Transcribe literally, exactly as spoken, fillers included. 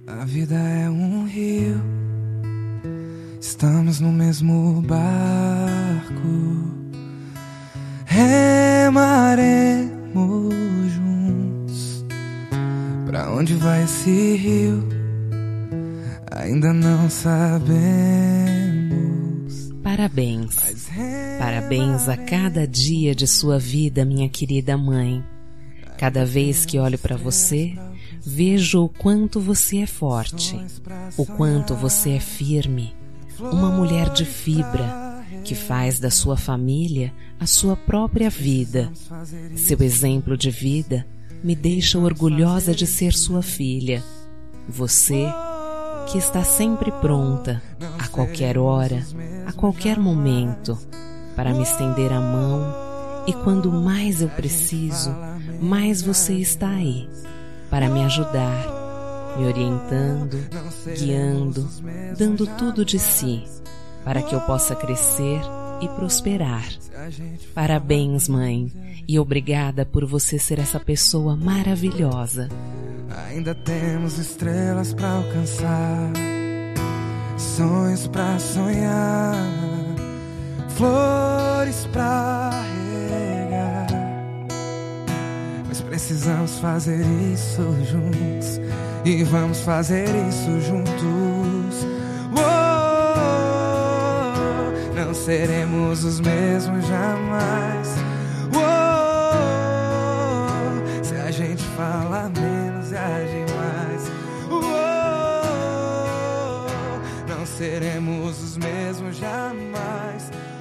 A vida é um rio, estamos no mesmo barco, remaremos juntos. Pra onde vai esse rio? Ainda não sabemos. Parabéns. Parabéns a cada dia de sua vida, minha querida mãe. Cada vez que olho para você, vejo o quanto você é forte, o quanto você é firme, uma mulher de fibra que faz da sua família a sua própria vida. Seu exemplo de vida me deixa orgulhosa de ser sua filha. Você que está sempre pronta, a qualquer hora, a qualquer momento, para me estender a mão, e quando mais eu preciso, mais você está aí, para me ajudar, me orientando, guiando, dando tudo de si, para que eu possa crescer e prosperar. Parabéns, mãe, e obrigada por você ser essa pessoa maravilhosa. Ainda temos estrelas pra alcançar, sonhos pra sonhar, flores pra regar. Mas precisamos fazer isso juntos, e vamos fazer isso juntos. Oh, não seremos os mesmos jamais. Oh, se a gente fala menos e age mais. Oh, não seremos os mesmos jamais.